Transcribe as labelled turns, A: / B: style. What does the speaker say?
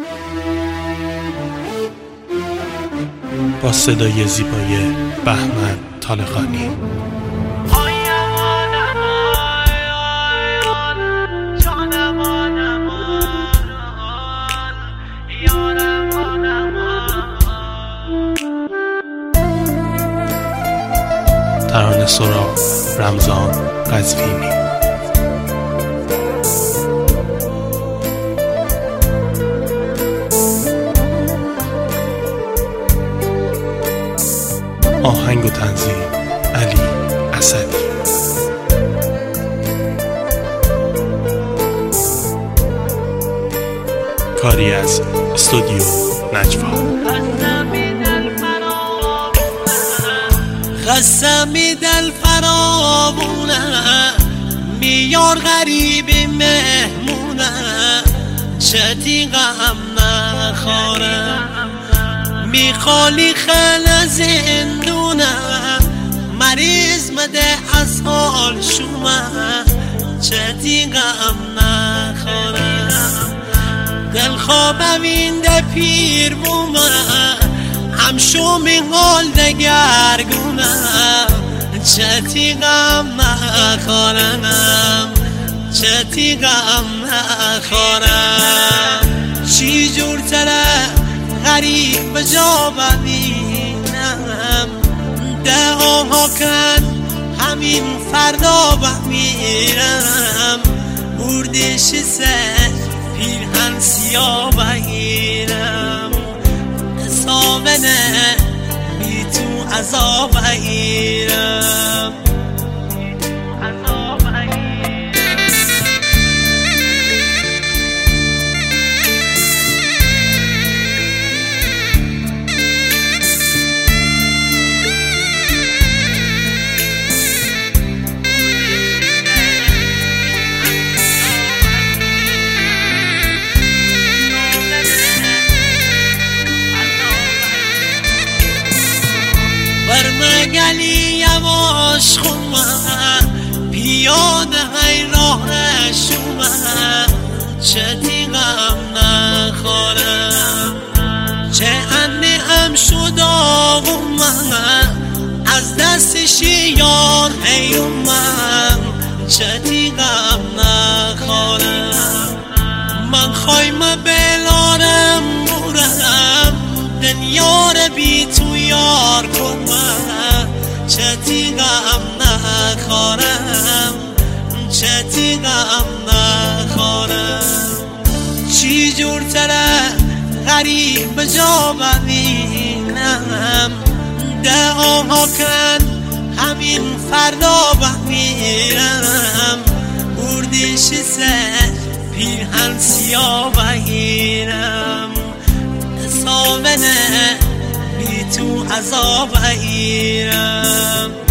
A: با صدای زیبای بهمن طالقانی. ترانه سرا رمضان قزوینی. آهنگ و تنظیم علی اسدی. کاری از استودیو نجوا.
B: قسمی دل فراوونه میار غریب مهمونه چتی غم نخوره میخالی خل زندونه مریض مده از حال شومه چتی غم نخوره دل خوابم این ده پیر بومه همشو میغال دگرگونم چتی غم نخورم چتی غم نخورم چی جور تره غریب به جا ببینم دعاها کن همین فردا بمیرم بردش سر پیرهن سیاه بگیرم سامنه بی تو عذاب بگیرم برمگلی یواش خومه پیاده های راه شومه چتی غم نخورم چه انه هم شد آغومه از دستش یار هیومم چتی غم نخورم من خوایم بلارم بورم دنیا رو بی تو یار کنم چتی غم نخورم چتی غم نخورم چی جور تره غریب به جا ببینم دعاها کن همین فردا بمیرم بردش سر پیرهن سیاه بگیرم سامنه بی تو عذاب بگیرم